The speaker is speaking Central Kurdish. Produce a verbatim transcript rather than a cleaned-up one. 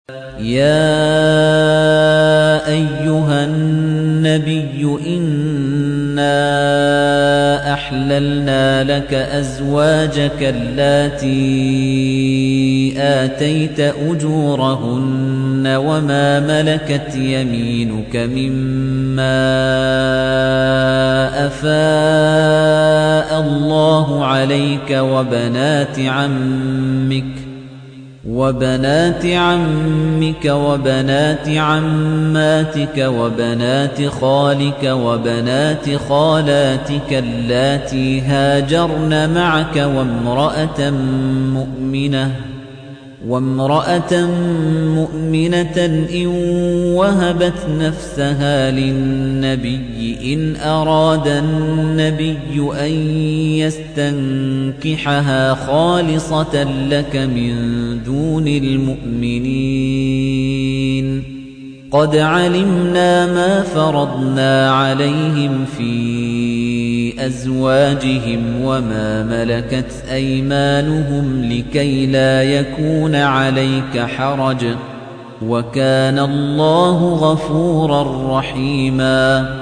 يَا أَيُّهَا النَّبِيُّ إِنَّا أَحْلَلْنَا لَكَ أَزْوَاجَكَ اللَّاتِي آتَيْتَ أُجُورَهُنَّ وَمَا مَلَكَتْ يَمِينُكَ مِمَّا أَفَاءَ اللَّهُ عَلَيْكَ وَبَنَاتِ عَمِّكَ وَبَنَاتِ عَمِّكَ وَبَنَاتِ عَمَّاتِكَ وَبَنَاتِ خَالِكَ وَبَنَاتِ خَالَاتِكَ اللَّاتِي هَاجَرْنَ مَعَكَ وَامْرَأَةً مُؤْمِنَةً وَامْرَأَةً مُؤْمِنَةً إِن وَهَبَتْ نَفْسَهَا لِلنَّبِيِّ إِنْ أَرَادَ النَّبِيُّ أَن يَسْتَنكِحَهَا خَالِصَةً لَّكَ مِن دُونِ الْمُؤْمِنِينَ قَدْ عَلِمْنَا مَا فَرَضْنَا عَلَيْهِمْ فِي أَزْوَاجِهِمْ وَمَا مَلَكَتْ أَيْمَانُهُمْ لِكَيْ لَا يَكُونَ عَلَيْكَ حَرَجٌ ۗ وَكَانَ اللَّهُ غَفُورًا رَّحِيمًا.